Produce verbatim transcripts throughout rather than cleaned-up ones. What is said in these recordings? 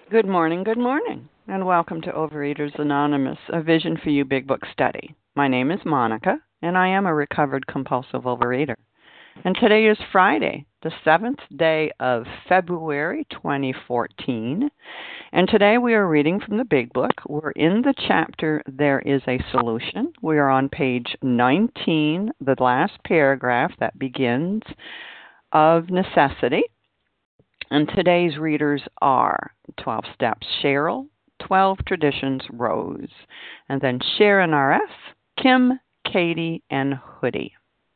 Good morning, good morning, and welcome to Overeaters Anonymous, a Vision for You Big Book study. My name is Monica, and I am a recovered compulsive overeater. And today is Friday, the seventh day of February twenty fourteen. And today we are reading from the Big Book. We're in the chapter There is a Solution. We are on page nineteen, the last paragraph that begins of necessity. And today's readers are twelve Steps Cheryl, twelve Traditions Rose, and then Sharon R F, Kim, Katie, and Hoodie.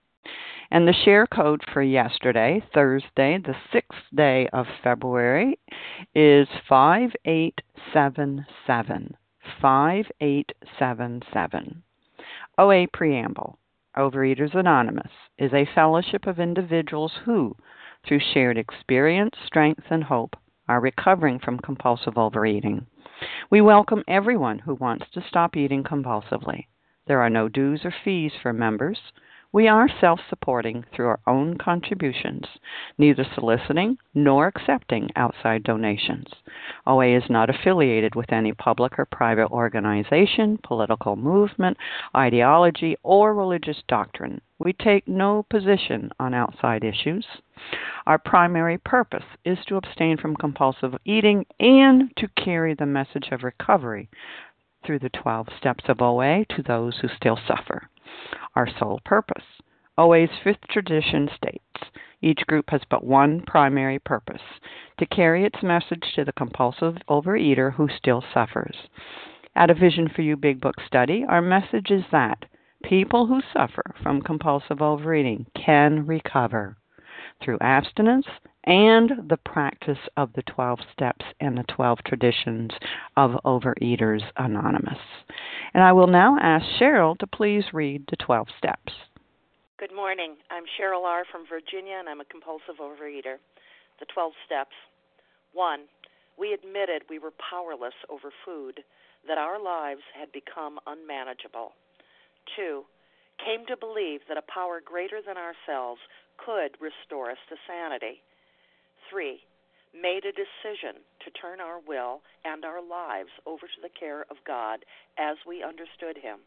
And the share code for yesterday, Thursday, the sixth day of February, is five eight seven seven. five eight seven seven. O A Preamble. Overeaters Anonymous is a fellowship of individuals who, through shared experience, strength, and hope, are recovering from compulsive overeating. We welcome everyone who wants to stop eating compulsively. There are no dues or fees for members. We are self-supporting through our own contributions, neither soliciting nor accepting outside donations. O A is not affiliated with any public or private organization, political movement, ideology, or religious doctrine. We take no position on outside issues. Our primary purpose is to abstain from compulsive eating and to carry the message of recovery through the twelve steps of O A to those who still suffer. Our sole purpose. O A's fifth tradition states, each group has but one primary purpose, to carry its message to the compulsive overeater who still suffers. At a Vision for You Big Book study, our message is that people who suffer from compulsive overeating can recover through abstinence and the practice of the twelve steps and the twelve traditions of Overeaters Anonymous. And I will now ask Cheryl to please read the twelve steps. Good morning. I'm Cheryl R. from Virginia, and I'm a compulsive overeater. The twelve steps. One, we admitted we were powerless over food, that our lives had become unmanageable. Two, came to believe that a power greater than ourselves could restore us to sanity. Three, made a decision to turn our will and our lives over to the care of God as we understood Him.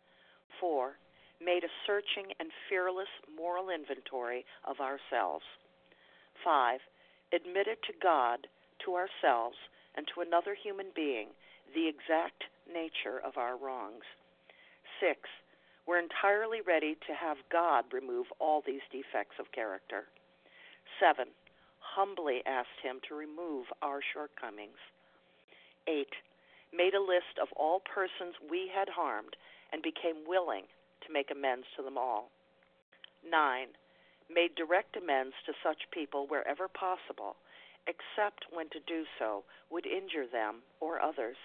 Four, made a searching and fearless moral inventory of ourselves. Five, admitted to God, to ourselves, and to another human being the exact nature of our wrongs. Six, we're entirely ready to have God remove all these defects of character. Seven, humbly asked Him to remove our shortcomings. Eight, made a list of all persons we had harmed and became willing to make amends to them all. Nine, made direct amends to such people wherever possible, except when to do so would injure them or others.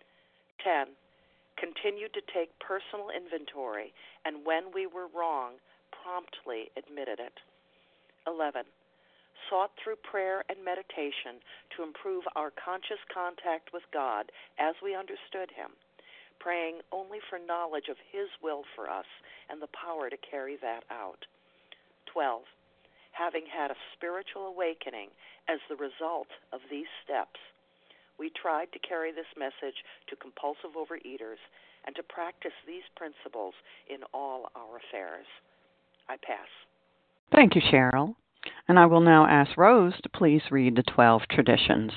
Ten, continued to take personal inventory, and when we were wrong, promptly admitted it. Eleven, sought through prayer and meditation to improve our conscious contact with God as we understood Him, praying only for knowledge of His will for us and the power to carry that out. Twelve, having had a spiritual awakening as the result of these steps, we tried to carry this message to compulsive overeaters and to practice these principles in all our affairs. I pass. Thank you, Cheryl. And I will now ask Rose to please read the twelve traditions.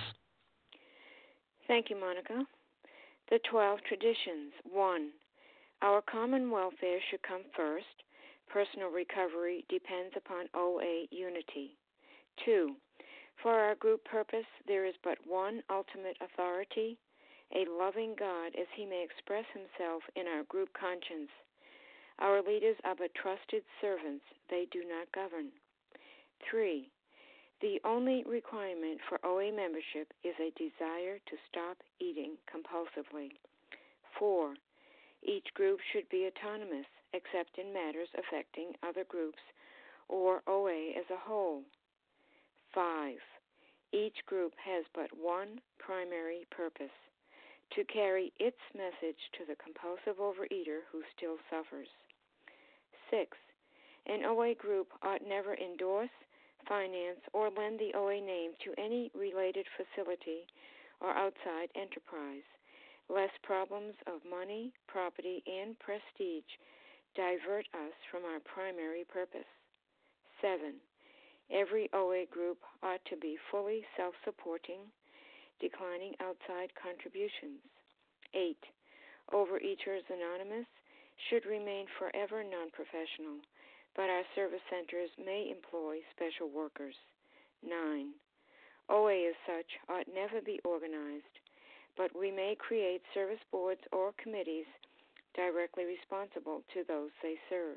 Thank you, Monica. The twelve traditions. One, our common welfare should come first. Personal recovery depends upon O A unity. Two, for our group purpose, there is but one ultimate authority, a loving God as He may express Himself in our group conscience. Our leaders are but trusted servants. They do not govern. Three, the only requirement for O A membership is a desire to stop eating compulsively. Four, each group should be autonomous, except in matters affecting other groups or O A as a whole. Five, each group has but one primary purpose, to carry its message to the compulsive overeater who still suffers. Six, an O A group ought never endorse, finance, or lend the O A name to any related facility or outside enterprise. Lest problems of money, property, and prestige divert us from our primary purpose. Seven, every O A group ought to be fully self-supporting, declining outside contributions. Eight, Overeaters Anonymous should remain forever non-professional, but our service centers may employ special workers. Nine, O A as such ought never be organized, but we may create service boards or committees directly responsible to those they serve.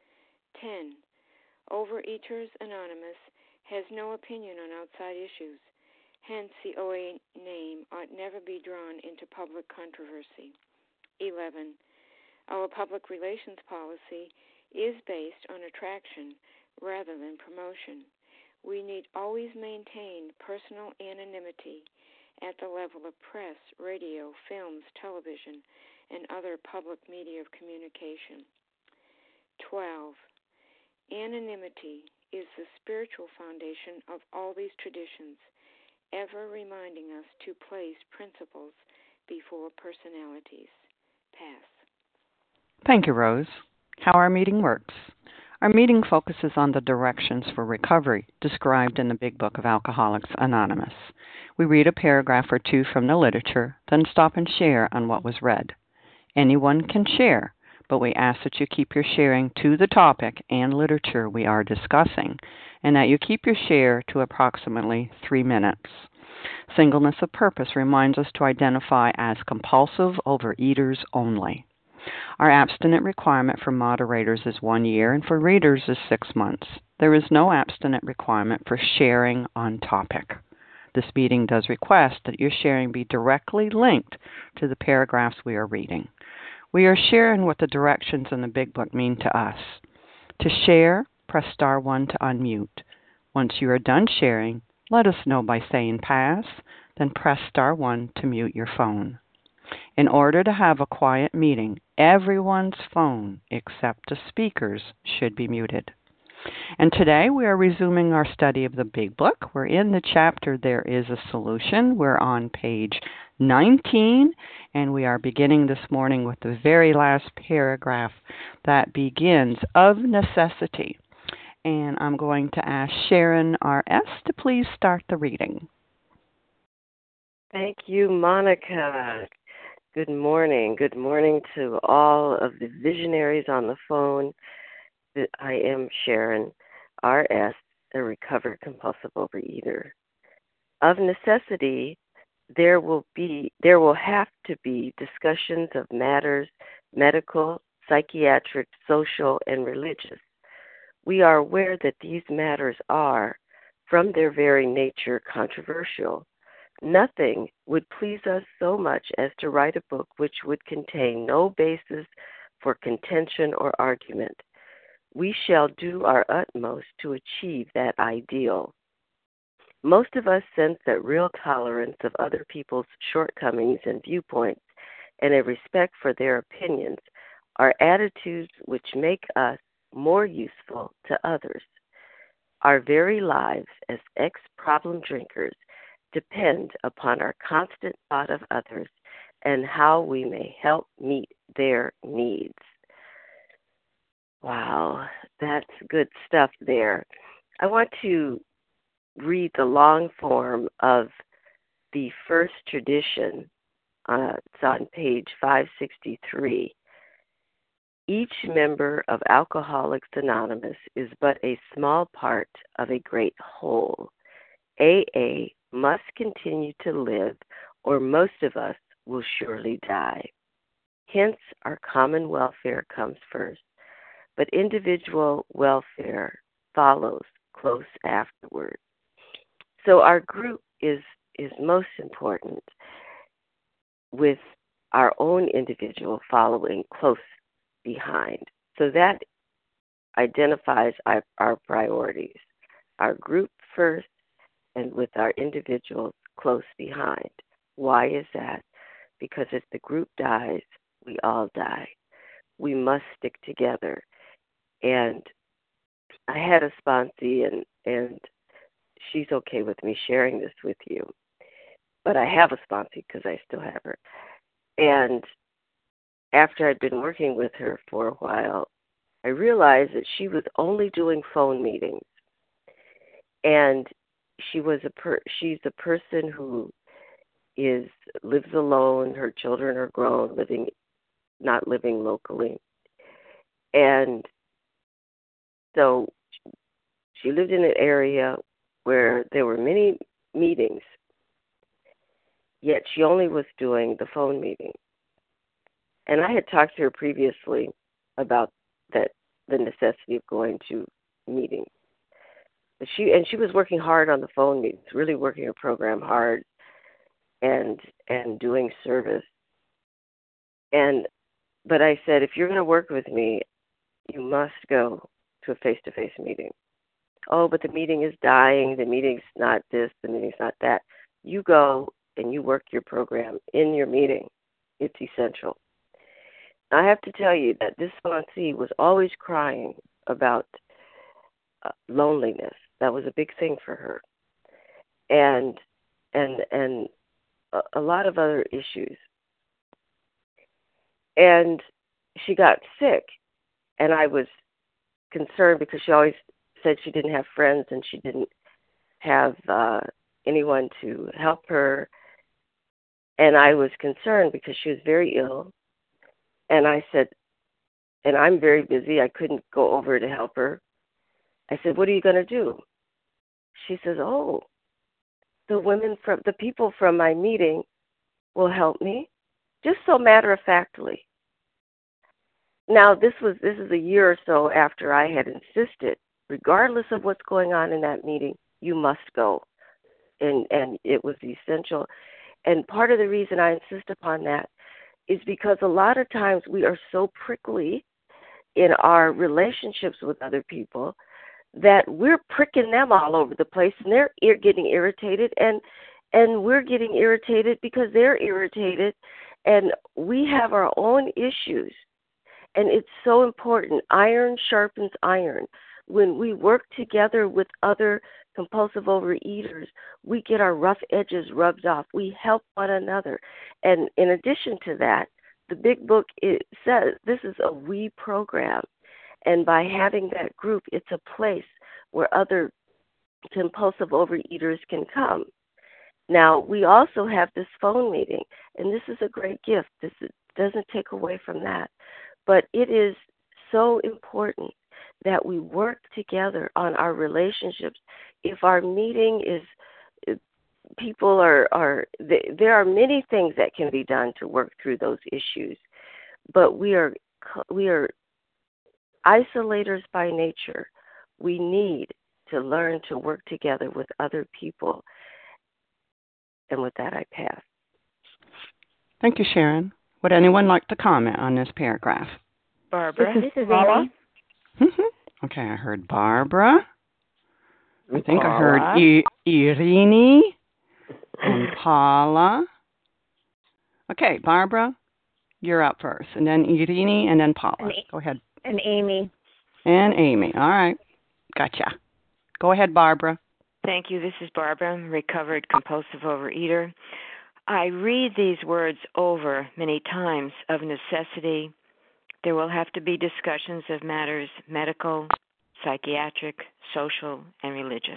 Ten, Overeaters Anonymous has no opinion on outside issues. Hence, the O A name ought never be drawn into public controversy. Eleven, Our public relations policy is based on attraction rather than promotion. We need always maintain personal anonymity at the level of press, radio, films, television, and other public media of communication. Twelve, Anonymity is the spiritual foundation of all these traditions, ever reminding us to place principles before personalities. Pass. Thank you, Rose. How our meeting works. Our meeting focuses on the directions for recovery described in the Big Book of Alcoholics Anonymous. We read a paragraph or two from the literature, then stop and share on what was read. Anyone can share, but we ask that you keep your sharing to the topic and literature we are discussing, and that you keep your share to approximately three minutes. Singleness of purpose reminds us to identify as compulsive overeaters only. Our abstinent requirement for moderators is one year, and for readers is six months. There is no abstinent requirement for sharing on topic. This meeting does request that your sharing be directly linked to the paragraphs we are reading. We are sharing what the directions in the Big Book mean to us. To share, press star one to unmute. Once you are done sharing, let us know by saying pass, then press star one to mute your phone. In order to have a quiet meeting, everyone's phone except the speaker's should be muted. And today we are resuming our study of the Big Book. We're in the chapter There is a Solution. We're on page nineteen, and we are beginning this morning with the very last paragraph that begins, of necessity. And I'm going to ask Sharon R S to please start the reading. Thank you, Monica. Good morning. Good morning to all of the visionaries on the phone. I am Sharon R S, a recovered compulsive overeater. Of necessity, there will be there will have to be discussions of matters medical, psychiatric, social, and religious. We are aware that these matters are, from their very nature, controversial. Nothing would please us so much as to write a book which would contain no basis for contention or argument. We shall do our utmost to achieve that ideal. Most of us sense that real tolerance of other people's shortcomings and viewpoints and a respect for their opinions are attitudes which make us more useful to others. Our very lives as ex-problem drinkers depend upon our constant thought of others and how we may help meet their needs. Wow, that's good stuff there. I want to read the long form of the first tradition. Uh, it's on page five sixty-three. Each member of Alcoholics Anonymous is but a small part of a great whole. A A must continue to live, or most of us will surely die. Hence, our common welfare comes first, but individual welfare follows close afterward. So our group is, is most important, with our own individual following close behind. So that identifies our, our priorities. Our group first, and with our individuals close behind. Why is that? Because if the group dies, we all die. We must stick together. And I had a sponsee, and, and she's okay with me sharing this with you. but I have a sponsee because I still have her. And after I'd been working with her for a while, I realized that she was only doing phone meetings. And she was a per, she's a person who is lives alone. Her children are grown, living not living locally. And so she lived in an area where there were many meetings, yet she only was doing the phone meeting. And I had talked to her previously about that, the necessity of going to meetings. But she and she was working hard on the phone meetings, really working her program hard, and and doing service. And but I said, if you're going to work with me, you must go to a face-to-face meeting. Oh, but the meeting is dying. The meeting's not this. The meeting's not that. You go and you work your program in your meeting. It's essential. I have to tell you that this sponsee was always crying about uh, loneliness. That was a big thing for her, and and and a, a lot of other issues. And she got sick, and I was concerned because she always said she didn't have friends and she didn't have uh, anyone to help her. And I was concerned because she was very ill. And I said, and I'm very busy. I couldn't go over to help her. I said, what are you going to do? She says, oh, the women from the people from my meeting will help me, just so matter-of-factly. Now, this was this is a year or so after I had insisted, regardless of what's going on in that meeting, you must go. And and it was essential. And part of the reason I insist upon that is because a lot of times we are so prickly in our relationships with other people that we're pricking them all over the place, and they're ir- getting irritated, and and we're getting irritated because they're irritated, and we have our own issues. And it's so important. Iron sharpens iron. When we work together with other compulsive overeaters, we get our rough edges rubbed off. We help one another. And in addition to that, the big book, it says this is a we program. And by having that group, it's a place where other compulsive overeaters can come. Now, we also have this phone meeting, and this is a great gift. This doesn't take away from that. But it is so important that we work together on our relationships. If our meeting is, people are, are there are many things that can be done to work through those issues, but we are we are isolators by nature. We need to learn to work together with other people. And with that, I pass. Thank you, Sharon. Would anyone like to comment on this paragraph? Barbara. This is Amy. Okay, I heard Barbara. I think Paula. I heard I- Irini and Paula. Okay, Barbara, you're up first, and then Irini, and then Paula. And, Go ahead. And Amy. And Amy. All right. Gotcha. Go ahead, Barbara. Thank you. This is Barbara, recovered compulsive overeater. I read these words over many times. Of necessity, there will have to be discussions of matters medical, psychiatric, social, and religious.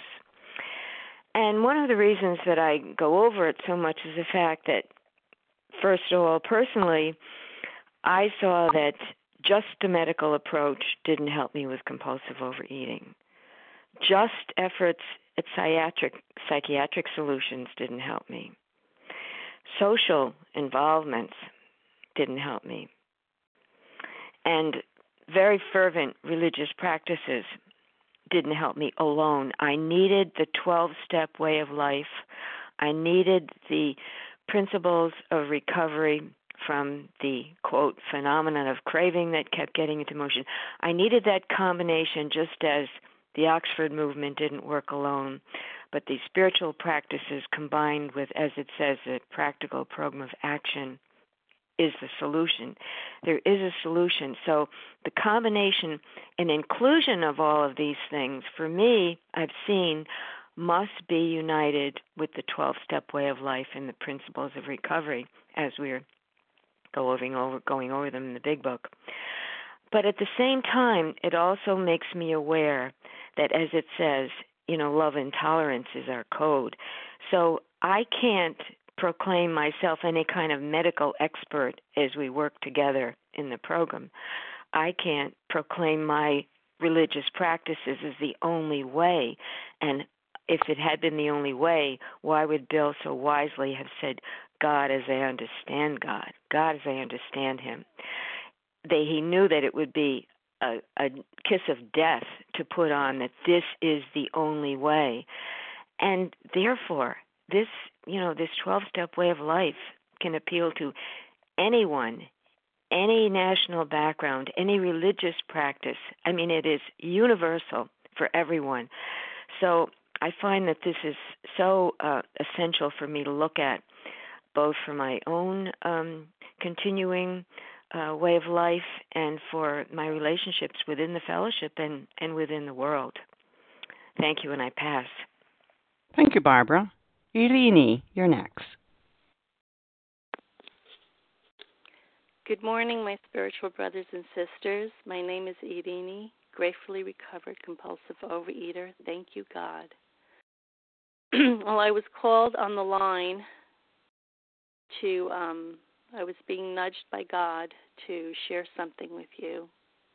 And one of the reasons that I go over it so much is the fact that, first of all, personally, I saw that just a medical approach didn't help me with compulsive overeating. Just efforts at psychiatric, psychiatric solutions didn't help me. Social involvements didn't help me. And very fervent religious practices didn't help me alone. I needed the twelve-step way of life. I needed the principles of recovery from the, quote, phenomenon of craving that kept getting into motion. I needed that combination, just as the Oxford movement didn't work alone, but these spiritual practices combined with, as it says, a practical program of action is the solution. There is a solution. So the combination and inclusion of all of these things, for me, I've seen must be united with the twelve-step way of life and the principles of recovery as we're going over, going over them in the Big Book. But at the same time, it also makes me aware that, as it says, you know, love and tolerance is our code. So I can't proclaim myself any kind of medical expert as we work together in the program. I can't proclaim my religious practices as the only way. And if it had been the only way, why would Bill so wisely have said, God as I understand God, God as I understand him? They, he knew that it would be a, a kiss of death to put on that this is the only way. And therefore, this, you know, this twelve-step way of life can appeal to anyone, any national background, any religious practice. I mean, it is universal for everyone. So I find that this is so uh, essential for me to look at, both for my own um, continuing uh, way of life and for my relationships within the fellowship and, and within the world. Thank you, and I pass. Thank you, Barbara. Eleni, you're next. Good morning, my spiritual brothers and sisters. My name is Eleni, gratefully recovered compulsive overeater. Thank you, God. Well, I was called on the line to, um, I was being nudged by God to share something with you.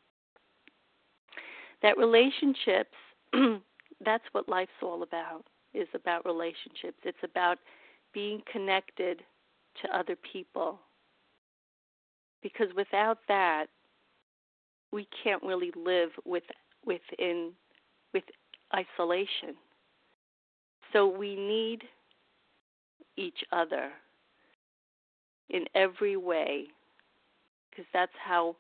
That relationships, that's what life's all about, is about relationships. It's about being connected to other people. Because without that, we can't really live with within with isolation. So we need each other in every way, because that's how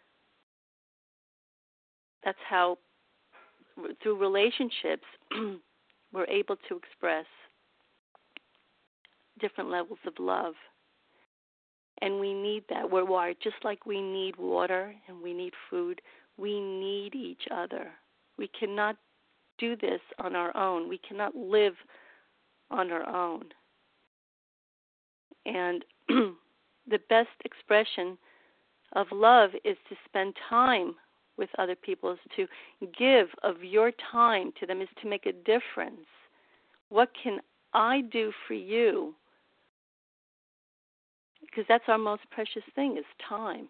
that's how through relationships we're able to express different levels of love. And we need that. We're wired just like we need water and we need food. We need each other. We cannot do this on our own. We cannot live on our own. And the best expression of love is to spend time with other people, is to give of your time to them, is to make a difference. What can I do for you? Because that's our most precious thing, is time.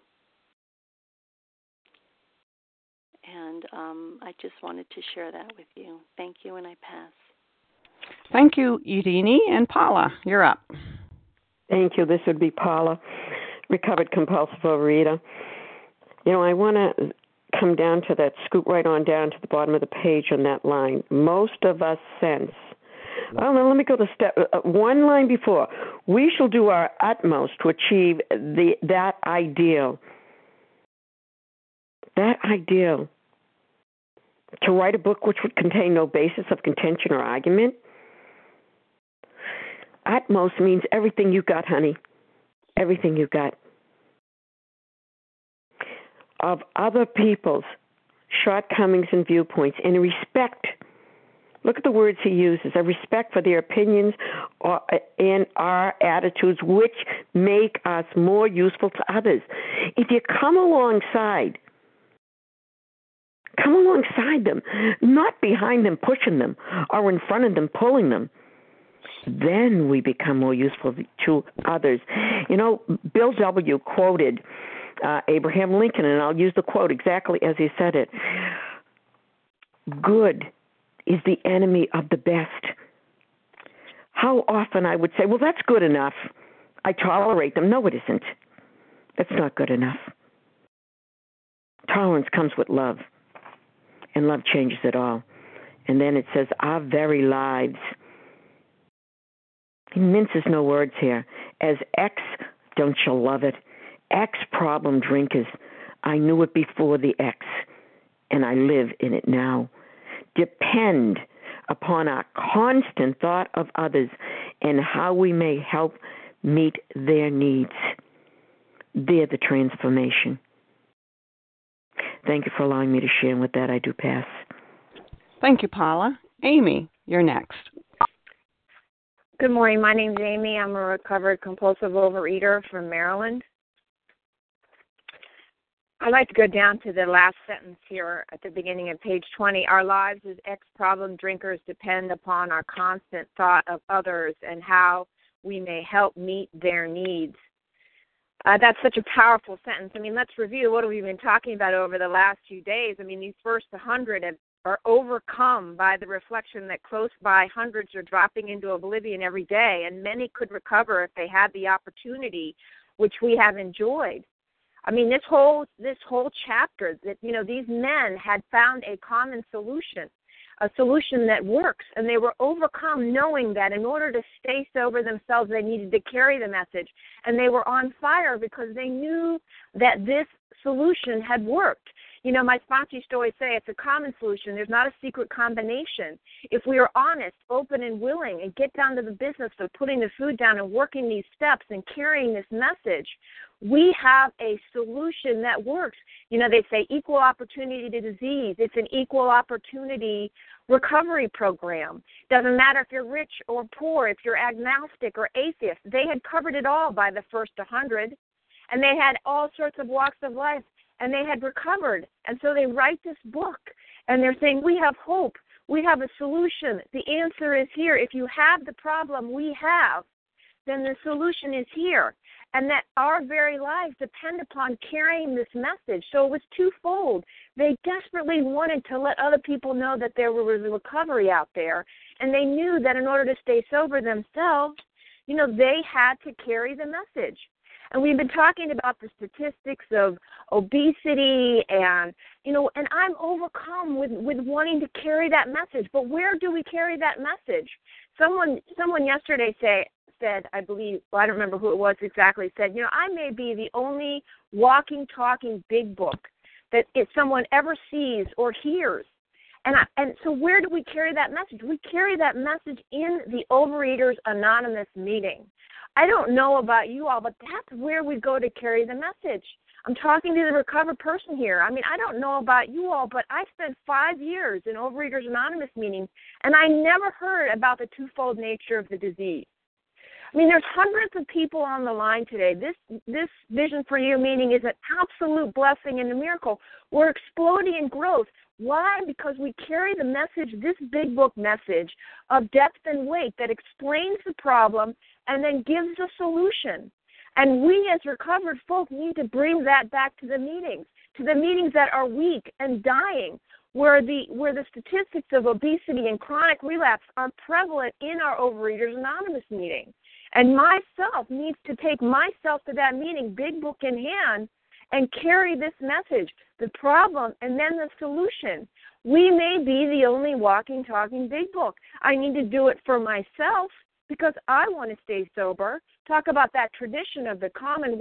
And um, I just wanted to share that with you. Thank you, and I pass. Thank you, Eleni. And Paula, you're up. Thank you. This would be Paula, recovered compulsive overeater. You know, I want to come down to that, scoot right on down to the bottom of the page on that line. Most of us sense. Oh, no, let me go to step uh, one line before. We shall do our utmost to achieve the that ideal. That ideal. To write a book which would contain no basis of contention or argument. Utmost means everything you got, honey. Everything you got. Of other people's shortcomings and viewpoints, and respect. Look at the words he uses, a respect for their opinions or, and our attitudes, which make us more useful to others. If you come alongside, come alongside them, not behind them pushing them or in front of them pulling them, then we become more useful to others. You know, Bill W. quoted uh, Abraham Lincoln, and I'll use the quote exactly as he said it. Good is the enemy of the best. How often I would say, well, that's good enough. I tolerate them. No, it isn't. That's not good enough. Tolerance comes with love, and love changes it all. And then it says, our very lives. He minces no words here. As ex, don't you love it? Ex-problem drinkers. I knew it before the ex, and I live in it now. Depend upon our constant thought of others and how we may help meet their needs. They're the transformation. Thank you for allowing me to share, and with that I do pass. Thank you, Paula. Amy, you're next. Good morning. My name's Amy. I'm a recovered compulsive overeater from Maryland. I'd like to go down to the last sentence here at the beginning of page twenty. Our lives as ex-problem drinkers depend upon our constant thought of others and how we may help meet their needs. Uh, that's such a powerful sentence. I mean, let's review what we've been talking about over the last few days. I mean, these first one hundred have, are overcome by the reflection that close by hundreds are dropping into oblivion every day, and many could recover if they had the opportunity, which we have enjoyed. I mean, this whole this whole chapter, that you know, these men had found a common solution, a solution that works, and they were overcome knowing that in order to stay sober themselves, they needed to carry the message, and they were on fire because they knew that this solution had worked. You know, my sponsor used to always say it's a common solution. There's not a secret combination. If we are honest, open, and willing and get down to the business of putting the food down and working these steps and carrying this message, we have a solution that works. You know, they say equal opportunity to disease. It's an equal opportunity recovery program. Doesn't matter if you're rich or poor, if you're agnostic or atheist. They had covered it all by the first one hundred, and they had all sorts of walks of life, and they had recovered. And so they write this book, and they're saying, we have hope. We have a solution. The answer is here. If you have the problem we have, then the solution is here. And that our very lives depend upon carrying this message. So it was twofold. They desperately wanted to let other people know that there was a recovery out there, and they knew that in order to stay sober themselves, you know, they had to carry the message. And we've been talking about the statistics of obesity and, you know, and I'm overcome with, with wanting to carry that message. But where do we carry that message? Someone someone yesterday say, said, I believe, well, I don't remember who it was exactly, said, you know, I may be the only walking, talking big book that if someone ever sees or hears. And I, and so where do we carry that message? We carry that message in the Overeaters Anonymous meeting. I don't know about you all, but that's where we go to carry the message. I'm talking to the recovered person here. I mean, I don't know about you all, but I spent five years in Overeaters Anonymous meetings, and I never heard about the twofold nature of the disease. I mean, there's hundreds of people on the line today. This this Vision for You meeting is an absolute blessing and a miracle. We're exploding in growth. Why? Because we carry the message, this big book message of depth and weight that explains the problem and then gives a solution. And we as recovered folk need to bring that back to the meetings, to the meetings that are weak and dying, where the where the statistics of obesity and chronic relapse are prevalent in our Overeaters Anonymous meeting. And myself needs to take myself to that meeting, big book in hand, and carry this message, the problem, and then the solution. We may be the only walking, talking big book. I need to do it for myself because I want to stay sober. Talk about that tradition of the common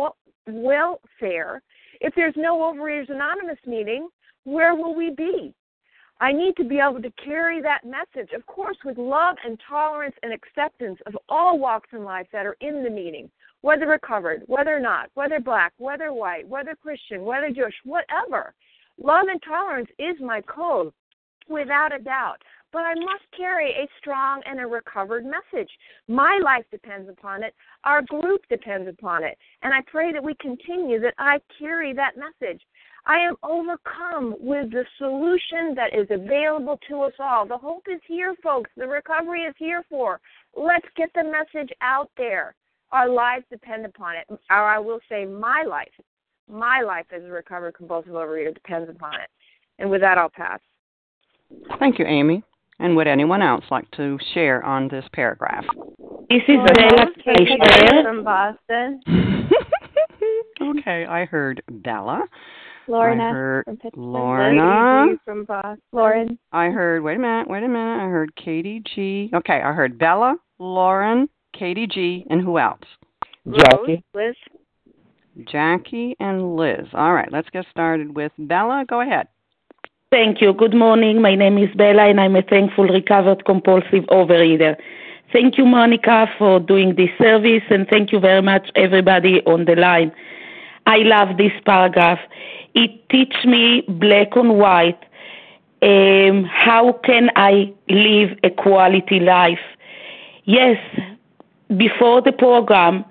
welfare. If there's no Overeaters Anonymous meeting, where will we be? I need to be able to carry that message, of course, with love and tolerance and acceptance of all walks in life that are in the meeting, whether recovered, whether not, whether black, whether white, whether Christian, whether Jewish, whatever. Love and tolerance is my code, without a doubt. But I must carry a strong and a recovered message. My life depends upon it. Our group depends upon it. And I pray that we continue, that I carry that message. I am overcome with the solution that is available to us all. The hope is here, folks. The recovery is here for. Let's get the message out there. Our lives depend upon it. Or I will say my life, my life as a recovered compulsive overeater depends upon it. And with that, I'll pass. Thank you, Amy. And would anyone else like to share on this paragraph? This is Bella from Boston. Okay, I heard Bella. Lorna I heard from Pittsburgh. Lorna from Boston. Lauren. I heard, wait a minute, wait a minute. I heard Katie G. Okay, I heard Bella, Lauren, Katie G., and who else? Jackie. Liz. Jackie and Liz. All right, let's get started with Bella. Go ahead. Thank you. Good morning. My name is Bella, and I'm a thankful recovered compulsive overeater. Thank you, Monica, for doing this service, and thank you very much, everybody on the line. I love this paragraph. It teaches me black on white um, how can I live a quality life? Yes, before the program,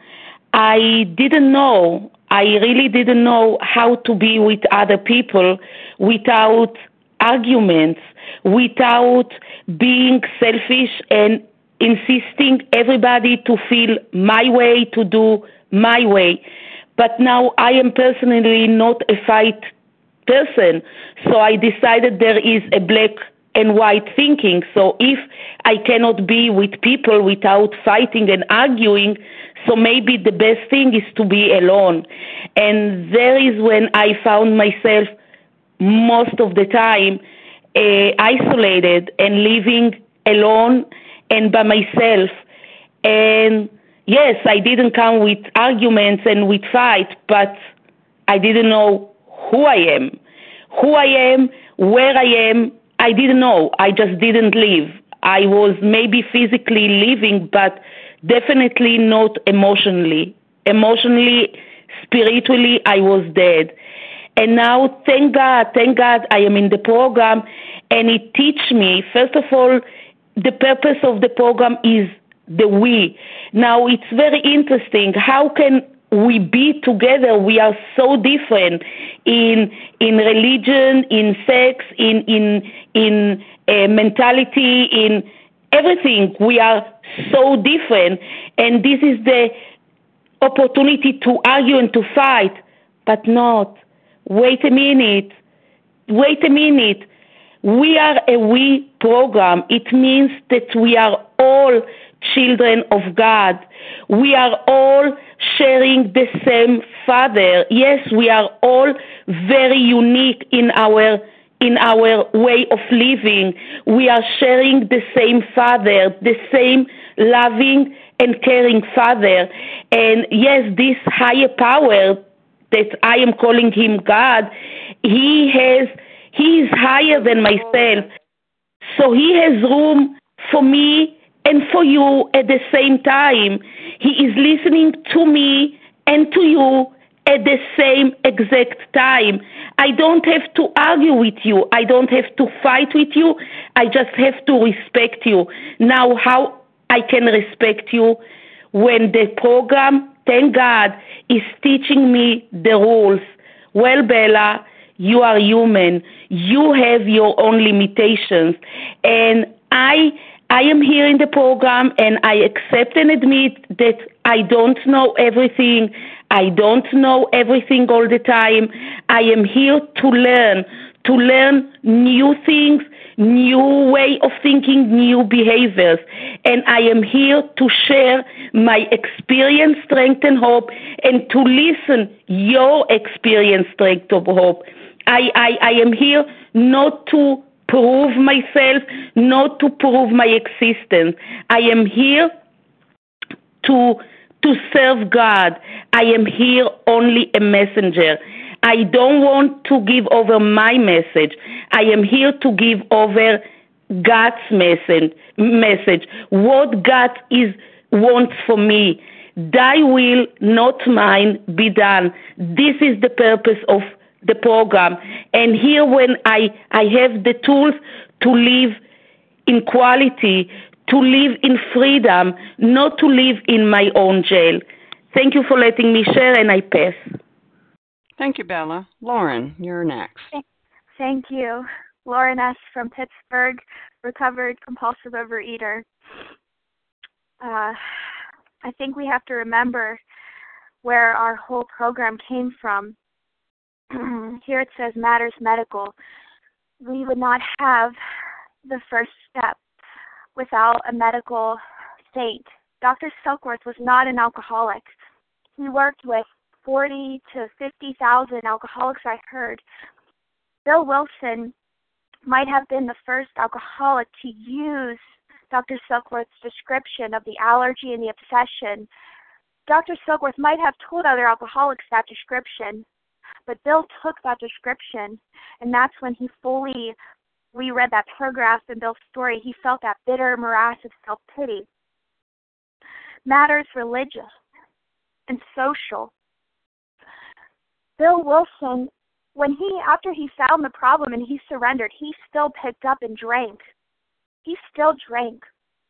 I didn't know, I really didn't know how to be with other people without arguments, without being selfish and insisting everybody to feel my way, to do my way. But now I am personally not a fight person, so I decided there is a black and white thinking. So if I cannot be with people without fighting and arguing, so maybe the best thing is to be alone. And there is when I found myself most of the time uh, isolated and living alone and by myself. And yes, I didn't come with arguments and with fight, but I didn't know who I am. Who I am, where I am, I didn't know. I just didn't live. I was maybe physically living, but definitely not emotionally. Emotionally, spiritually, I was dead. And now, thank God, thank God I am in the program, and it teach me, first of all, the purpose of the program is the we. Now, it's very interesting. How can we be together? We are so different in in religion, in sex, in in in uh, mentality, in everything. We are so different, and this is the opportunity to argue and to fight, but not. Wait a minute. Wait a minute. We are a we program. It means that we are all children of God. We are all sharing the same Father. Yes, we are all very unique in our in our way of living. We are sharing the same Father, the same loving and caring Father. And yes, this higher power that I am calling him God, he has he is higher than myself. So he has room for me and for you at the same time. He is listening to me and to you at the same exact time. I don't have to argue with you. I don't have to fight with you. I just have to respect you. Now, how I can respect you? When the program, thank God, is teaching me the rules. Well, Bella, you are human. You have your own limitations. And I I am here in the program, and I accept and admit that I don't know everything. I don't know everything all the time. I am here to learn, to learn new things, new way of thinking, new behaviors. And I am here to share my experience, strength, and hope, and to listen your experience, strength, and hope. I, I, I am here not to prove myself, not to prove my existence. I am here to to serve God. I am here only a messenger. I don't want to give over my message. I am here to give over God's message. Message. What God is wants for me. Thy will, not mine, be done. This is the purpose of the program. And here when I, I have the tools to live in quality, to live in freedom, not to live in my own jail. Thank you for letting me share, and I pass. Thank you, Bella. Lauren, you're next. Thank you. Lauren S. from Pittsburgh, recovered compulsive overeater. Uh, I think we have to remember where our whole program came from. Here it says Matters Medical. We would not have the first step without a medical saint. Doctor Silkworth was not an alcoholic. He worked with forty to fifty thousand alcoholics, I heard. Bill Wilson might have been the first alcoholic to use Doctor Silkworth's description of the allergy and the obsession. Doctor Silkworth might have told other alcoholics that description, but Bill took that description, and that's when he fully reread that paragraph in Bill's story. He felt that bitter morass of self-pity. Matters religious and social. Bill Wilson when he, after he found the problem and he surrendered, he still picked up and drank. He still drank.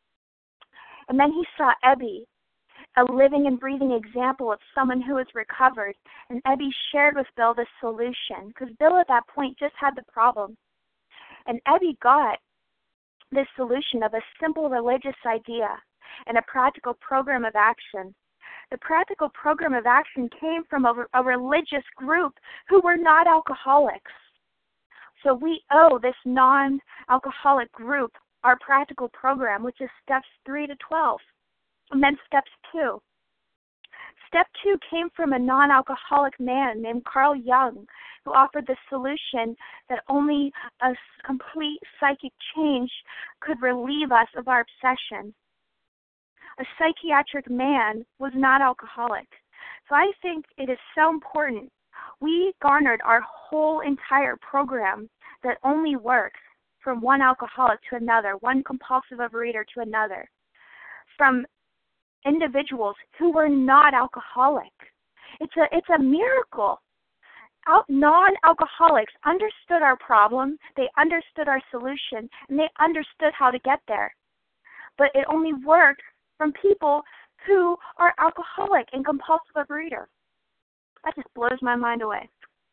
And then he saw Ebby, a living and breathing example of someone who was recovered. And Ebby shared with Bill the solution, because Bill at that point just had the problem. And Ebby got this solution of a simple religious idea and a practical program of action. The practical program of action came from a, a religious group who were not alcoholics. So we owe this non-alcoholic group our practical program, which is steps three to twelve, and then steps two. Step two came from a non-alcoholic man named Carl Jung, who offered the solution that only a complete psychic change could relieve us of our obsession. A psychiatric man was not alcoholic. So I think it is so important. We garnered our whole entire program that only works from one alcoholic to another, one compulsive overeater to another, from individuals who were not alcoholic. It's a it's a miracle. Out, non-alcoholics understood our problem, they understood our solution, and they understood how to get there. But it only worked from people who are alcoholic and compulsive overeater. That just blows my mind away.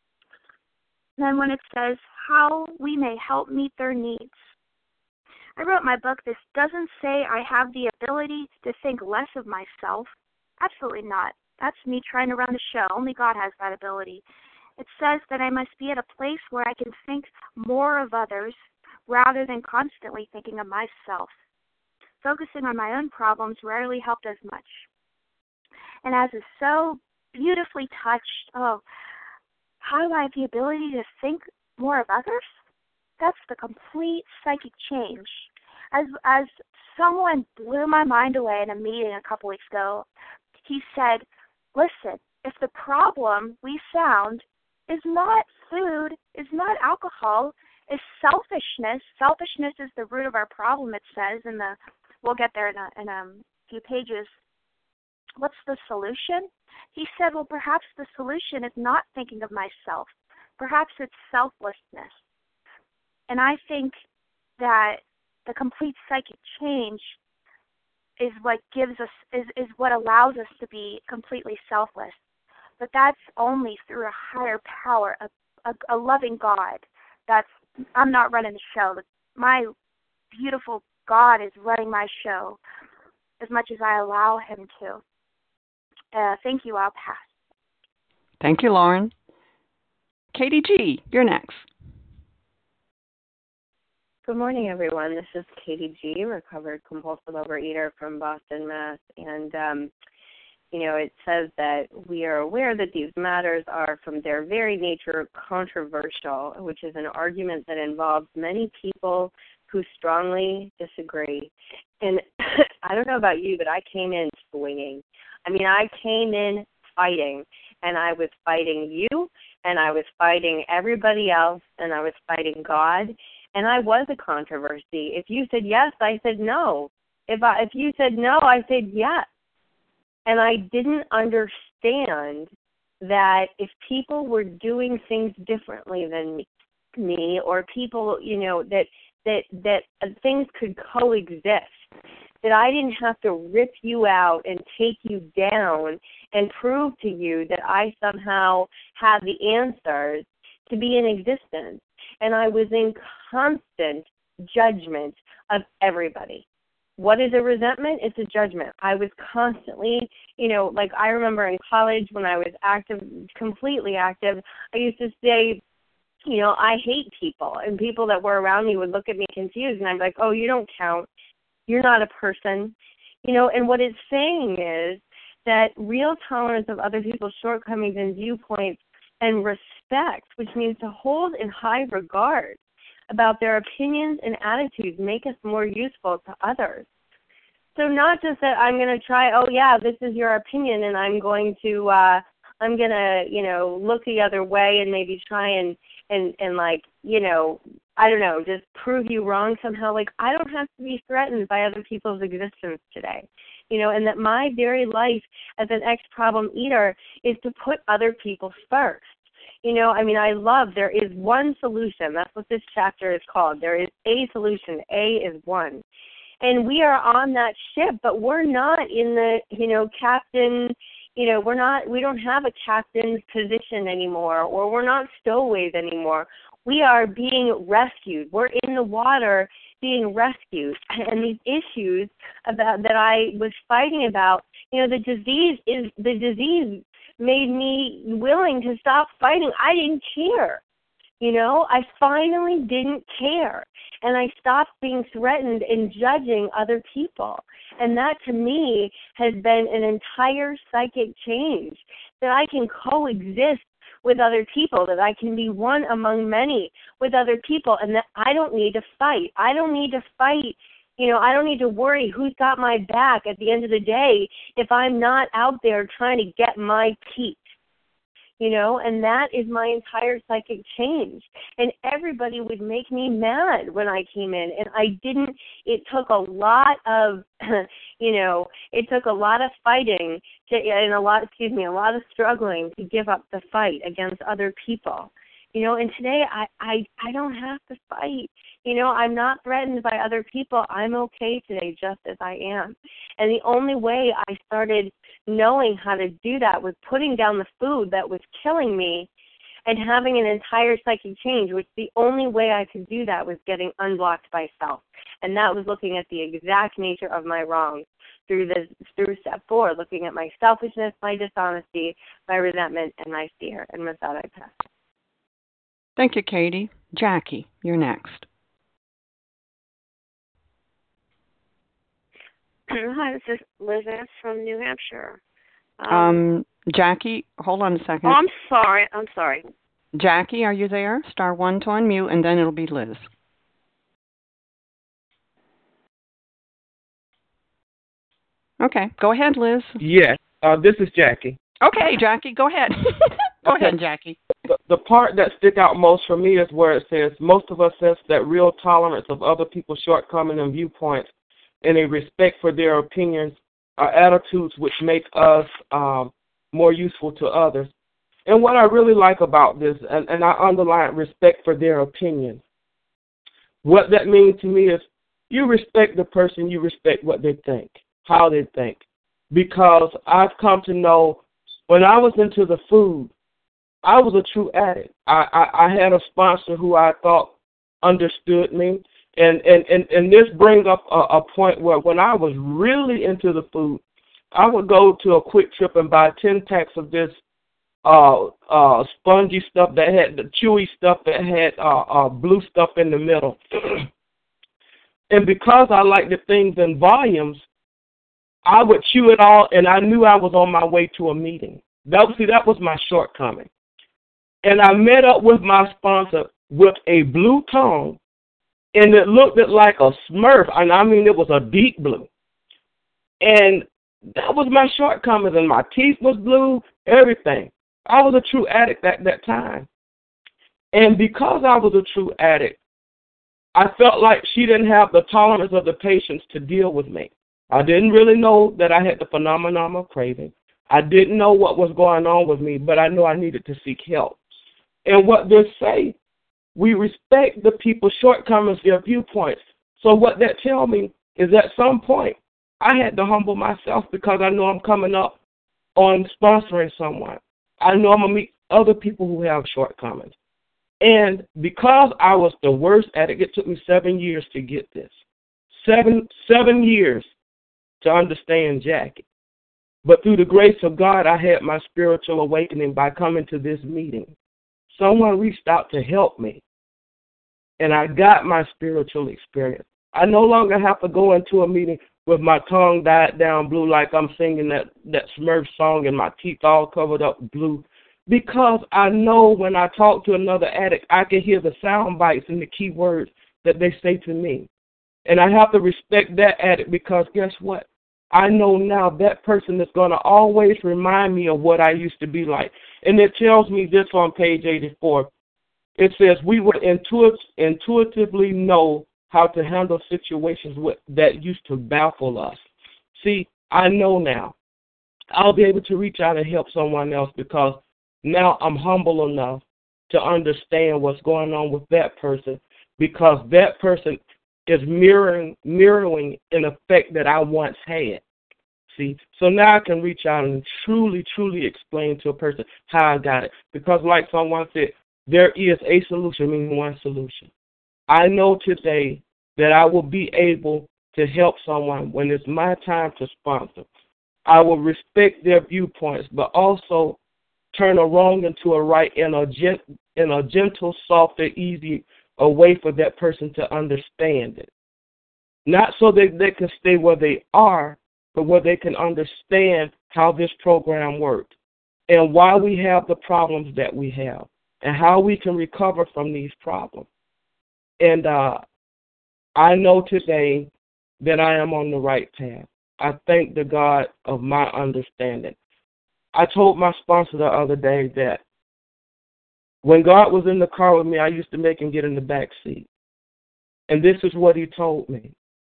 And then when it says how we may help meet their needs. I wrote my book, this doesn't say I have the ability to think less of myself. Absolutely not. That's me trying to run the show. Only God has that ability. It says that I must be at a place where I can think more of others rather than constantly thinking of myself. Focusing on my own problems rarely helped as much. And as is so beautifully touched, oh, how do I have the ability to think more of others? That's the complete psychic change. As as someone blew my mind away in a meeting a couple weeks ago, he said, listen, if the problem we found is not food, is not alcohol, is selfishness, selfishness is the root of our problem, it says, in the, we'll get there in a, in a few pages. What's the solution? He said, well, perhaps the solution is not thinking of myself. Perhaps it's selflessness. And I think that the complete psychic change is what gives us, is, is what allows us to be completely selfless. But that's only through a higher power, a, a, a loving God. That's, I'm not running the show. My beautiful God is running my show as much as I allow him to. Uh, thank you. I'll pass. Thank you, Lauren. Katie G., you're next. Good morning, everyone. This is Katie G., recovered compulsive overeater from Boston, Mass. And, um, you know, it says that we are aware that these matters are from their very nature controversial, which is an argument that involves many people who strongly disagree. And I don't know about you, but I came in swinging. I mean, I came in fighting, and I was fighting you, and I was fighting everybody else, and I was fighting God. And I was a controversy. If you said yes, I said no. If I, if you said no, I said yes. And I didn't understand that if people were doing things differently than me, or people, you know, that that that things could coexist, that I didn't have to rip you out and take you down and prove to you that I somehow had the answers to be in existence. And I was in constant judgment of everybody. What is a resentment? It's a judgment. I was constantly, you know, like I remember in college when I was active, completely active, I used to say, you know, I hate people. And people that were around me would look at me confused, and I'm like, oh, you don't count. You're not a person. You know, and what it's saying is that real tolerance of other people's shortcomings and viewpoints and respect, which means to hold in high regard about their opinions and attitudes, make us more useful to others. So not just that I'm going to try, oh, yeah, this is your opinion, and I'm going to, uh, I'm going to, you know, look the other way and maybe try and, and, and like, you know, I don't know, just prove you wrong somehow. Like, I don't have to be threatened by other people's existence today. You know, and that my very life as an ex-problem eater is to put other people first. You know, I mean, I love there is one solution. That's what this chapter is called. There is a solution. A is one. And we are on that ship, but we're not in the, you know, captain, you know, we're not, we don't have a captain's position anymore, or we're not stowaways anymore. We are being rescued. We're in the water being rescued. And these issues about that I was fighting about, you know, the disease is, the disease made me willing to stop fighting. I didn't care. You know, I finally didn't care. And I stopped being threatened and judging other people. And that, to me, has been an entire psychic change, that I can coexist with other people, that I can be one among many with other people, and that I don't need to fight. I don't need to fight. You know, I don't need to worry who's got my back at the end of the day if I'm not out there trying to get my peace. You know, and that is my entire psychic change. And everybody would make me mad when I came in. And I didn't, it took a lot of, you know, it took a lot of fighting to, and a lot, excuse me, a lot of struggling to give up the fight against other people. You know, and today I, I, I don't have to fight. You know, I'm not threatened by other people. I'm okay today just as I am. And the only way I started knowing how to do that was putting down the food that was killing me and having an entire psychic change, which the only way I could do that was getting unblocked by self. And that was looking at the exact nature of my wrongs through this, through step four, looking at my selfishness, my dishonesty, my resentment, and my fear. And with that, I pass. Thank you, Katie. Jackie, you're next. Hi, this is Liz S. from New Hampshire. Um, Um, Jackie, hold on a second. oh, I'm sorry. I'm sorry. Jackie, are you there? Star one to unmute, and then it'll be Liz. Okay, go ahead, Liz. Yes, uh, this is Jackie. Okay, Jackie, go ahead. go Okay. ahead, Jackie. The, the part that stick out most for me is where it says, most of us sense that real tolerance of other people's shortcomings and viewpoints and a respect for their opinions are attitudes which make us um, more useful to others. And what I really like about this, and, and I underline respect for their opinions, what that means to me is you respect the person, you respect what they think, how they think. Because I've come to know when I was into the food, I was a true addict. I, I, I had a sponsor who I thought understood me. And, and, and, and this brings up a, a point where when I was really into the food, I would go to a Quick Trip and buy ten packs of this uh, uh, spongy stuff that had the chewy stuff that had uh, uh, blue stuff in the middle. And because I liked the things in volumes, I would chew it all, and I knew I was on my way to a meeting. That, see, that was my shortcoming. And I met up with my sponsor with a blue tongue, and it looked like a Smurf, and I mean it was a deep blue. And that was my shortcomings, and my teeth was blue, everything. I was a true addict at that time. And because I was a true addict, I felt like she didn't have the tolerance of the patience to deal with me. I didn't really know that I had the phenomenon of craving. I didn't know what was going on with me, but I knew I needed to seek help. And what they say, we respect the people's shortcomings, their viewpoints. So what that tells me is at some point, I had to humble myself because I know I'm coming up on sponsoring someone. I know I'm going to meet other people who have shortcomings. And because I was the worst addict, it took me seven years to get this. Seven, seven years to understand Jackie. But through the grace of God, I had my spiritual awakening by coming to this meeting. Someone reached out to help me, and I got my spiritual experience. I no longer have to go into a meeting with my tongue dyed down blue like I'm singing that, that Smurf song and my teeth all covered up blue, because I know when I talk to another addict, I can hear the sound bites and the key words that they say to me. And I have to respect that addict because guess what? I know now that person is going to always remind me of what I used to be like. And it tells me this on page eighty-four. It says we would intuit- intuitively know how to handle situations with, that used to baffle us. See, I know now. I'll be able to reach out and help someone else because now I'm humble enough to understand what's going on with that person, because that person is mirroring mirroring an effect that I once had. See, so now I can reach out and truly, truly explain to a person how I got it. Because like someone said, there is a solution, meaning one solution. I know today that I will be able to help someone when it's my time to sponsor. I will respect their viewpoints, but also turn a wrong into a right in a, gent, in a gentle, soft, and easy a way for that person to understand it. Not so that they can stay where they are, but where they can understand how this program works and why we have the problems that we have and how we can recover from these problems. And uh, I know today that I am on the right path. I thank the God of my understanding. I told my sponsor the other day that when God was in the car with me, I used to make him get in the back seat. And this is what he told me.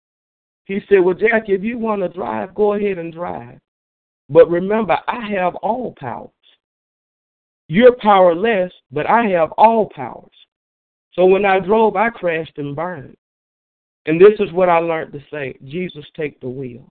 He said, well, Jackie, if you want to drive, go ahead and drive. But remember, I have all powers. You're powerless, but I have all powers. So when I drove, I crashed and burned. And this is what I learned to say, Jesus, take the wheel.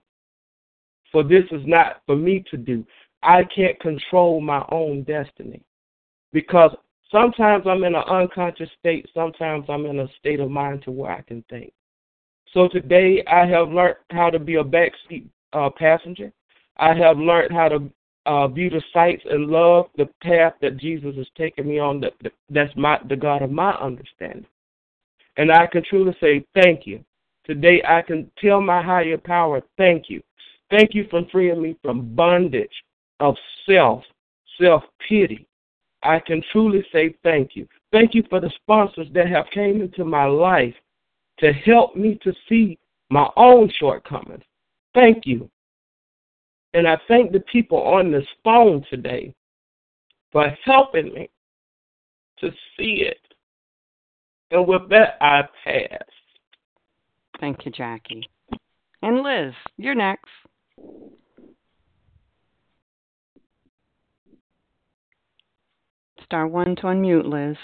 For this is not for me to do. I can't control my own destiny. Because sometimes I'm in an unconscious state, sometimes I'm in a state of mind to where I can think. So today I have learned how to be a backseat uh, passenger. I have learned how to uh, view the sights and love the path that Jesus has taken me on. That, that's my the God of my understanding. And I can truly say thank you. Today I can tell my higher power, thank you. Thank you for freeing me from bondage of self, self-pity. I can truly say thank you. Thank you for the sponsors that have came into my life to help me to see my own shortcomings. Thank you. And I thank the people on this phone today for helping me to see it. And with that, I pass. Thank you, Jackie. And Liz, you're next. Star one to unmute, Liz.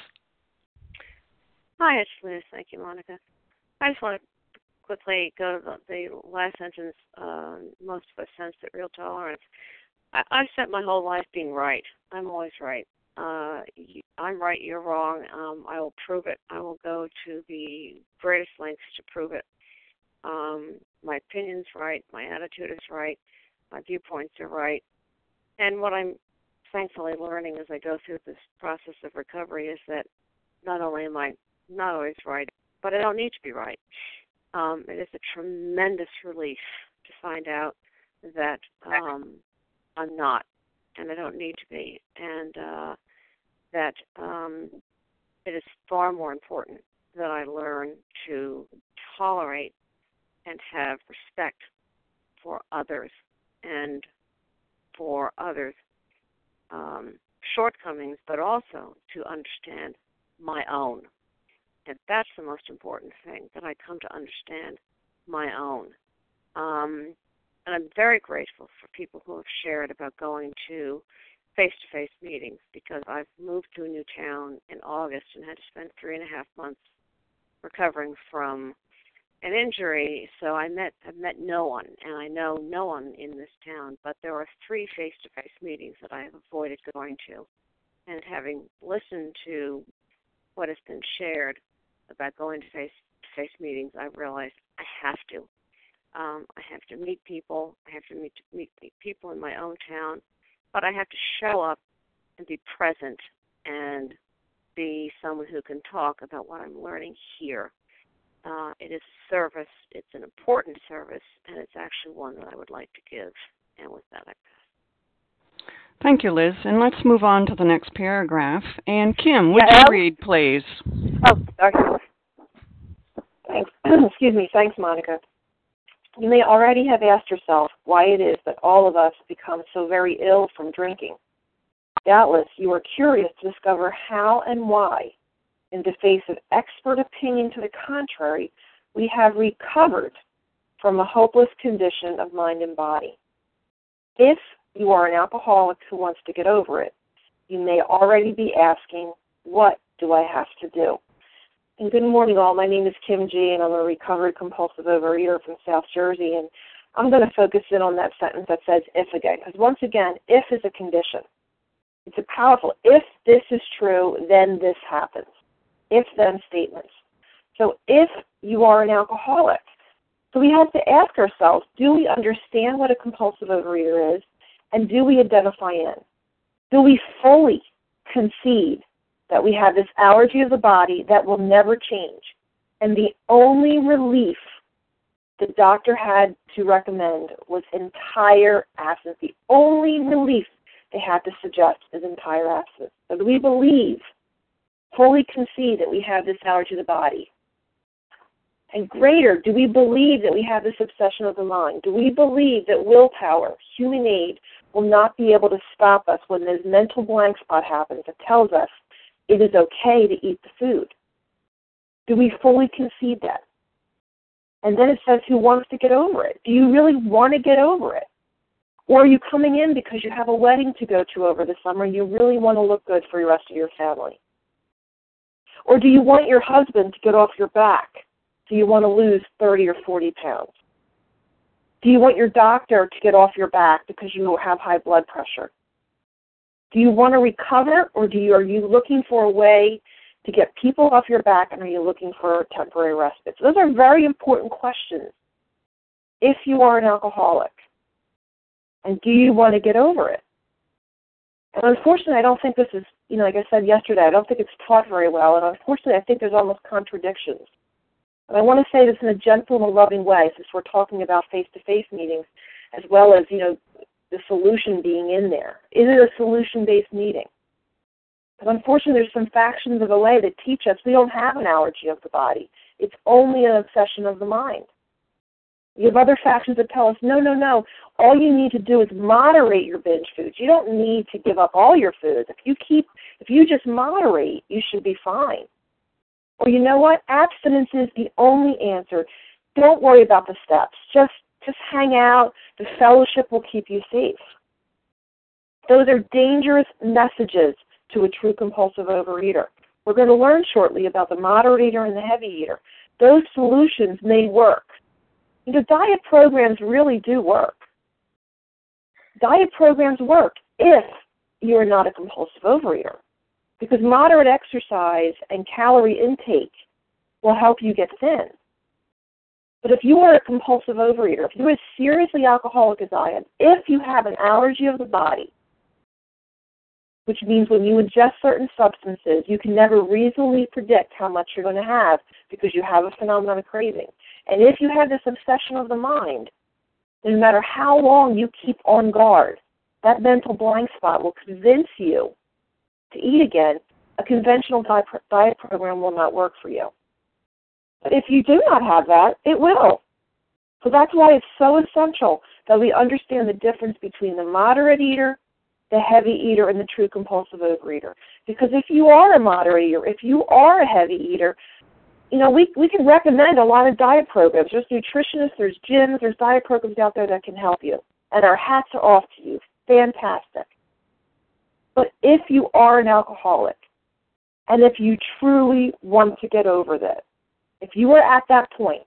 Hi, it's Liz. Thank you, Monica. I just want to quickly go to the, the last sentence. Uh, most of us sense that real tolerance. I, I've spent my whole life being right. I'm always right. Uh, I'm right, you're wrong. Um, I will prove it. I will go to the greatest lengths to prove it. Um, my opinion's right. My attitude is right. My viewpoints are right. And what I'm thankfully learning as I go through this process of recovery is that not only am I not always right, but I don't need to be right. Um, it is a tremendous relief to find out that um, I'm not, and I don't need to be, and uh, that um, it is far more important that I learn to tolerate and have respect for others and for others' um, shortcomings, but also to understand my own. And that's the most important thing, that I come to understand my own. Um, and I'm very grateful for people who have shared about going to face-to-face meetings, because I've moved to a new town in August and had to spend three and a half months recovering from an injury. So I met I've met no one, and I know no one in this town, but there are three face-to-face meetings that I have avoided going to. And having listened to what has been shared about going to face-to-face meetings, I realized I have to. Um, I have to meet people. I have to meet, meet meet people in my own town, but I have to show up and be present and be someone who can talk about what I'm learning here. Uh, it is a service. It's an important service, and it's actually one that I would like to give. And with that, I pass. Thank you, Liz. And let's move on to the next paragraph. And Kim, would yeah, you read, please? Oh, sorry. Thanks. Excuse me. Thanks, Monica. You may already have asked yourself why it is that all of us become so very ill from drinking. Doubtless, you are curious to discover how and why, in the face of expert opinion to the contrary, we have recovered from a hopeless condition of mind and body. If you are an alcoholic who wants to get over it, you may already be asking What do I have to do? And good morning, all. My name is Kim G., and I'm a recovered compulsive overeater from South Jersey. And I'm going to focus in on that sentence that says if again, because once again, if is a condition. It's a powerful, if this is true, then this happens. If-then statements. So if you are an alcoholic, so we have to ask ourselves, do we understand what a compulsive overeater is, and do we identify in? Do we fully concede that we have this allergy of the body that will never change, and the only relief the doctor had to recommend was entire abstinence? The only relief they had to suggest is entire abstinence. So do we believe, fully concede that we have this allergy of the body? And greater, do we believe that we have this obsession of the mind? Do we believe that willpower, human aid, will not be able to stop us when this mental blank spot happens that tells us it is okay to eat the food? Do we fully concede that? And then it says, who wants to get over it? Do you really want to get over it? Or are you coming in because you have a wedding to go to over the summer and you really want to look good for the rest of your family? Or do you want your husband to get off your back? Do you want to lose thirty or forty pounds? Do you want your doctor to get off your back because you have high blood pressure? Do you want to recover, or do you, are you looking for a way to get people off your back, and are you looking for temporary respite? So those are very important questions if you are an alcoholic. And do you want to get over it? And unfortunately, I don't think this is, you know, like I said yesterday, I don't think it's taught very well, and unfortunately, I think there's almost contradictions. And I want to say this in a gentle and a loving way, since we're talking about face-to-face meetings, as well as, you know, the solution being in there. Is it a solution-based meeting? But unfortunately, there's some factions of O A that teach us we don't have an allergy of the body. It's only an obsession of the mind. You have other factions that tell us, no, no, no, all you need to do is moderate your binge foods. You don't need to give up all your foods. If you keep, if you just moderate, you should be fine. Or you know what? Abstinence is the only answer. Don't worry about the steps. Just just hang out. The fellowship will keep you safe. Those are dangerous messages to a true compulsive overeater. We're going to learn shortly about the moderate eater and the heavy eater. Those solutions may work. You know, diet programs really do work. Diet programs work if you are not a compulsive overeater, because moderate exercise and calorie intake will help you get thin. But if you are a compulsive overeater, if you're as seriously alcoholic as I am, if you have an allergy of the body, which means when you ingest certain substances, you can never reasonably predict how much you're going to have because you have a phenomenon of craving. And if you have this obsession of the mind, no matter how long you keep on guard, that mental blank spot will convince you to eat again. A conventional diet program will not work for you. But if you do not have that, it will. So that's why it's so essential that we understand the difference between the moderate eater, the heavy eater, and the true compulsive overeater. Because if you are a moderate eater, if you are a heavy eater, you know, we we can recommend a lot of diet programs. There's nutritionists, there's gyms, there's diet programs out there that can help you. And our hats are off to you. Fantastic. But if you are an alcoholic, and if you truly want to get over that, if you are at that point,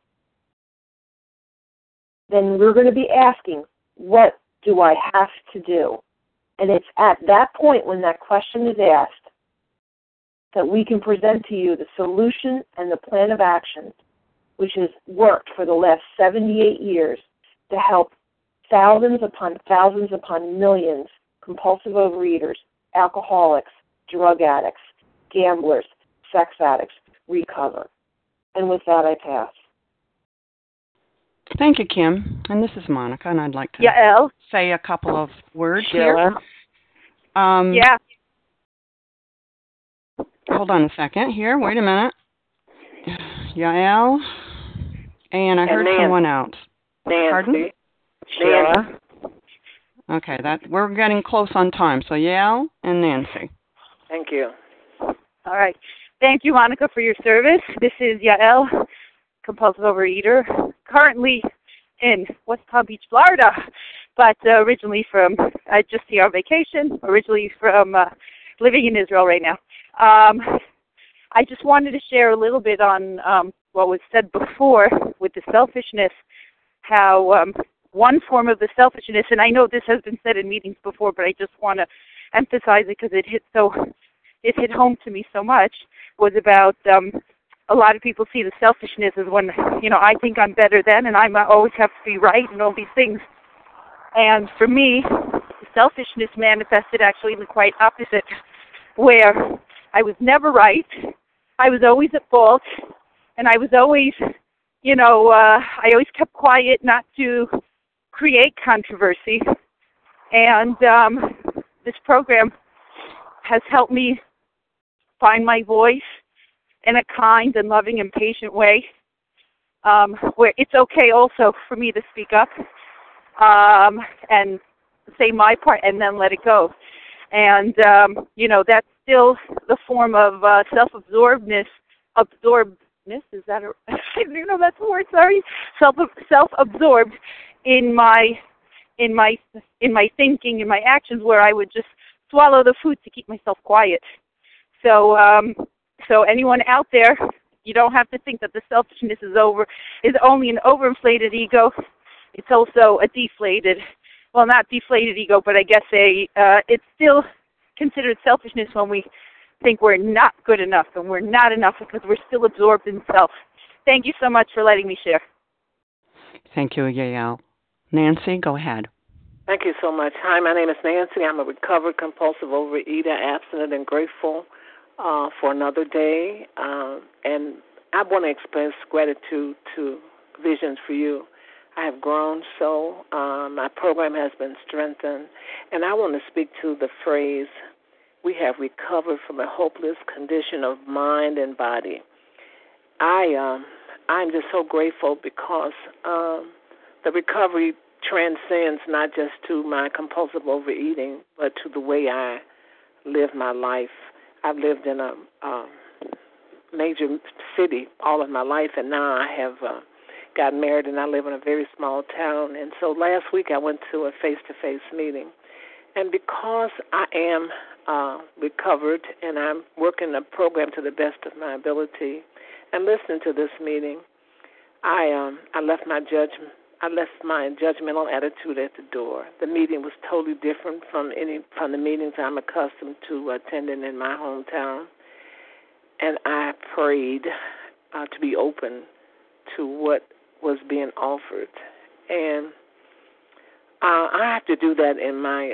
then we're going to be asking, what do I have to do? And it's at that point when that question is asked that we can present to you the solution and the plan of action, which has worked for the last seventy-eight years to help thousands upon thousands upon millions compulsive overeaters, alcoholics, drug addicts, gamblers, sex addicts recover. And with that, I pass. Thank you, Kim. And this is Monica, and I'd like to yeah, say a couple of words Sheila. here. Um, yeah. Hold on a second here. Wait a minute. Yael. And I heard and someone else. Nancy. Pardon? Sheila. Okay, that we're getting close on time. So Yael and Nancy. Thank you. All right. Thank you, Monica, for your service. This is Yael, compulsive overeater, currently in West Palm Beach, Florida, but uh, originally from, I just here on vacation, originally from uh, living in Israel right now. Um, I just wanted to share a little bit on um, what was said before with the selfishness, how um, one form of the selfishness, and I know this has been said in meetings before, but I just want to emphasize it because it hit so, it hit home to me so much, was about um, a lot of people see the selfishness as when, you know, I think I'm better than, and I always have to be right and all these things. And for me, the selfishness manifested actually in the quite opposite, where I was never right, I was always at fault, and I was always, you know, uh, I always kept quiet not to create controversy. And um, this program has helped me find my voice in a kind and loving and patient way, um, where it's okay also for me to speak up um, and say my part and then let it go. And, um, you know, that's still the form of uh, self-absorbedness, absorbedness, is that a, I don't even know that's a word, sorry, self, self-absorbed in my, in my, in my thinking, in my actions, where I would just swallow the food to keep myself quiet. So, um, so anyone out there, you don't have to think that the selfishness is over, is only an overinflated ego. It's also a deflated, well, not deflated ego, but I guess a, uh, it's still considered selfishness when we think we're not good enough and we're not enough because we're still absorbed in self. Thank you so much for letting me share. Thank you, Yael. Nancy, go ahead. Thank you so much. Hi, my name is Nancy. I'm a recovered compulsive overeater, abstinent and grateful uh, for another day. Um, and I want to express gratitude to Visions for You. I have grown so. Um, my program has been strengthened. And I want to speak to the phrase, we have recovered from a hopeless condition of mind and body. I, um, I'm just so grateful because um, the recovery transcends not just to my compulsive overeating, but to the way I live my life. I've lived in a um, major city all of my life, and now I have uh, got married, and I live in a very small town. And so last week I went to a face-to-face meeting, and because I am uh, recovered and I'm working the program to the best of my ability and listening to this meeting, I um, I left my judgment. I left my judgmental attitude at the door. The meeting was totally different from any from the meetings I'm accustomed to attending in my hometown, and I prayed uh, to be open to what was being offered. And uh, I have to do that in my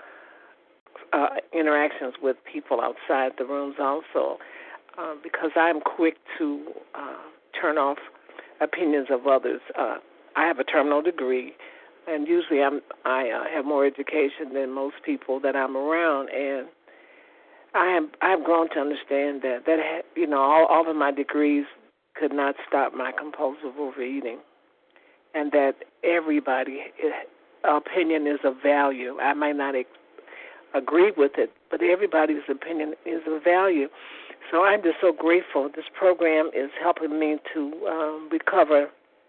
uh, uh, interactions with people outside the rooms also, uh, because I'm quick to uh, turn off opinions of others. Uh, I have a terminal degree, and usually I'm, I uh, have more education than most people that I'm around, and I am I've grown to understand that that you know all, all of my degrees could not stop my compulsive overeating, and that everybody's opinion is of value. I might not ex- agree with it, but everybody's opinion is of value. So I'm just so grateful. This program is helping me to um, recover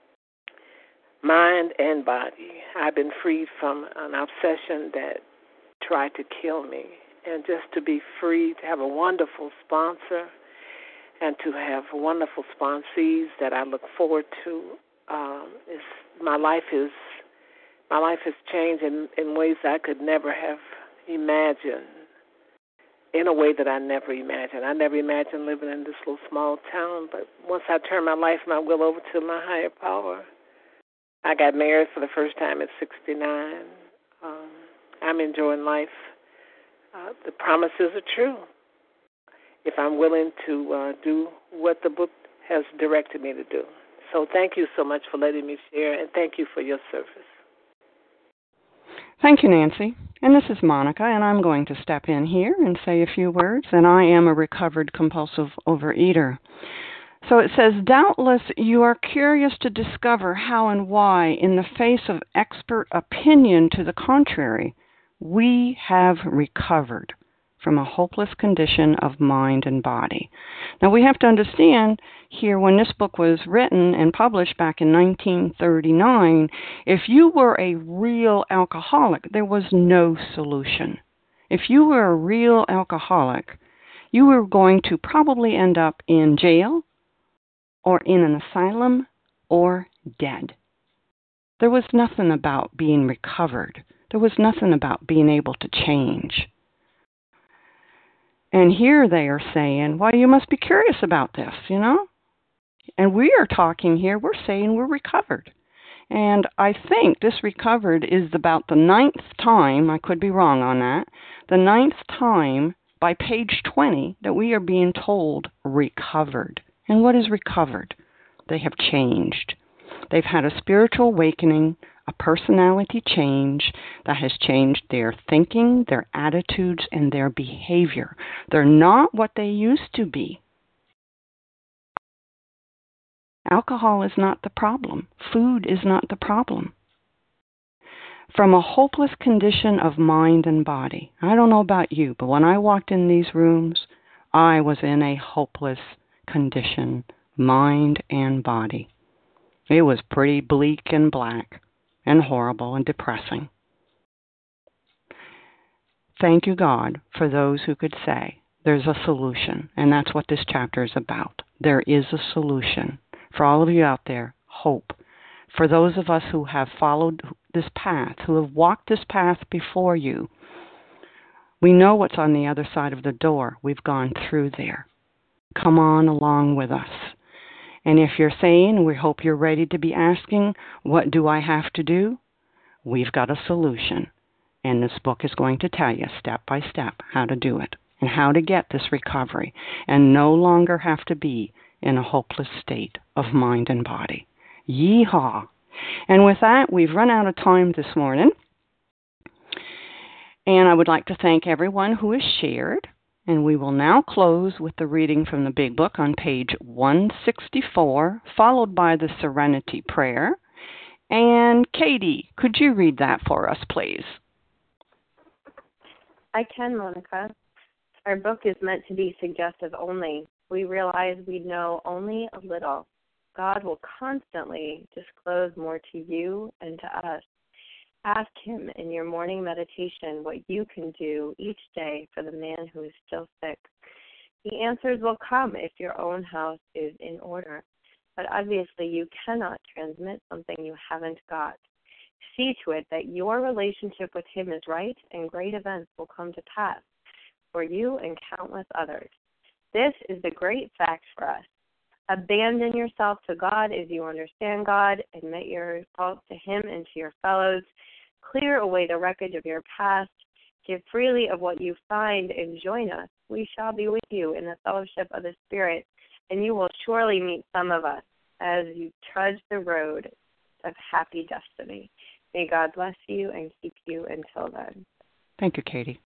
mind and body. I've been freed from an obsession that tried to kill me, and just to be free, to have a wonderful sponsor, and to have wonderful sponsees that I look forward to. Um, is my life is my life has changed in, in ways I could never have imagined. In a way that I never imagined. I never imagined living in this little small town, but once I turned my life, my will over to my higher power, I got married for the first time at sixty-nine. Um, I'm enjoying life. Uh, the promises are true if I'm willing to uh, do what the book has directed me to do. So thank you so much for letting me share, and thank you for your service. Thank you, Nancy. And this is Monica, and I'm going to step in here and say a few words. And I am a recovered compulsive overeater. So it says, doubtless you are curious to discover how and why, in the face of expert opinion to the contrary, we have recovered from a hopeless condition of mind and body. Now, we have to understand here, when this book was written and published back in nineteen thirty-nine, if you were a real alcoholic, there was no solution. If you were a real alcoholic, you were going to probably end up in jail or in an asylum or dead. There was nothing about being recovered. There was nothing about being able to change. And here they are saying, well, you must be curious about this, you know? And we are talking here, we're saying we're recovered. And I think this recovered is about the ninth time, I could be wrong on that, the ninth time by page twenty that we are being told recovered. And what is recovered? They have changed. They've had a spiritual awakening, a personality change that has changed their thinking, their attitudes, and their behavior. They're not what they used to be. Alcohol is not the problem. Food is not the problem. From a hopeless condition of mind and body. I don't know about you, but when I walked in these rooms, I was in a hopeless condition, mind and body. It was pretty bleak and black and horrible and depressing. Thank you, God, for those who could say there's a solution, and that's what this chapter is about. There is a solution. For all of you out there, hope. For those of us who have followed this path, who have walked this path before you, we know what's on the other side of the door. We've gone through there. Come on along with us. And if you're saying, we hope you're ready to be asking, what do I have to do? We've got a solution. And this book is going to tell you step by step how to do it and how to get this recovery and no longer have to be in a hopeless state of mind and body. Yeehaw! And with that, we've run out of time this morning. And I would like to thank everyone who has shared. And we will now close with the reading from the Big Book on page one sixty-four, followed by the Serenity Prayer. And Katie, could you read that for us, please? I can, Monica. Our book is meant to be suggestive only. We realize we know only a little. God will constantly disclose more to you and to us. Ask him in your morning meditation what you can do each day for the man who is still sick. The answers will come if your own house is in order. But obviously you cannot transmit something you haven't got. See to it that your relationship with him is right and great events will come to pass for you and countless others. This is the great fact for us. Abandon yourself to God as you understand God. Admit your faults to him and to your fellows. Clear away the wreckage of your past. Give freely of what you find and join us. We shall be with you in the fellowship of the Spirit, and you will surely meet some of us as you trudge the road of happy destiny. May God bless you and keep you until then. Thank you, Katie.